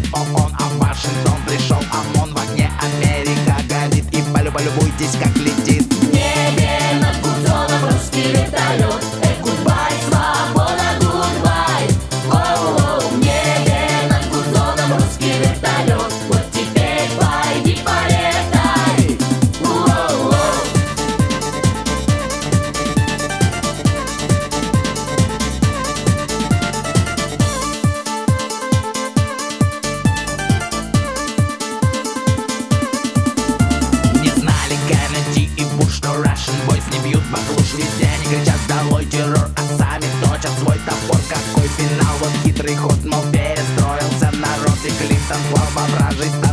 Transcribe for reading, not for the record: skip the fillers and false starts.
звонит ООН, а в Вашингтон пришел ОМОН. В окне Америка горит, и полюбуйтесь, как летит. В небе над Гудзоном русский вертолет. Гудбай, свобода, гудбай. Оу-оу, в небе над Гудзоном русский вертолет. Вот теперь пойди полетай. Оу-оу. Не знали Кеннеди и Буш, что Russian boys не бьют баклуш. Везде они кричат «Долой террор», а сами точат свой топор. Какой финал, вот хитрый ход, мол, перестроился народ. И Клинтон слава вражий